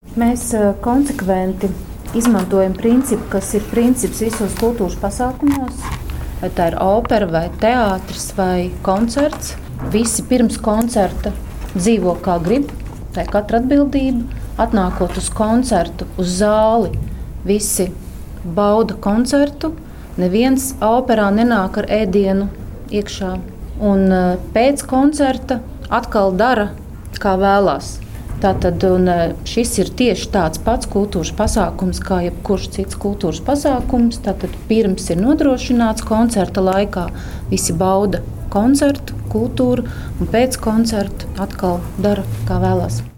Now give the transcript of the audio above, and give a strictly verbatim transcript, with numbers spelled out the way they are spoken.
Mēs konsekventi izmantojam principu, kas ir princips visos kultūras pasākumos. Vai tā ir opera, vai teātris, vai koncerts. Visi pirms koncerta dzīvo kā grib, tā ir katra atbildība. Atnākot uz koncertu, uz zāli, visi bauda koncertu. Neviens operā nenāk ar ēdienu iekšā. Un pēc koncerta atkal dara, kā vēlās. Tātad, šis ir tieši tāds pats kultūras pasākums, kā jebkurš cits kultūras pasākums. Tātad pirms ir nodrošināts koncerta laikā, visi bauda koncertu, kultūru, un pēc koncerta atkal dara, kā vēlās.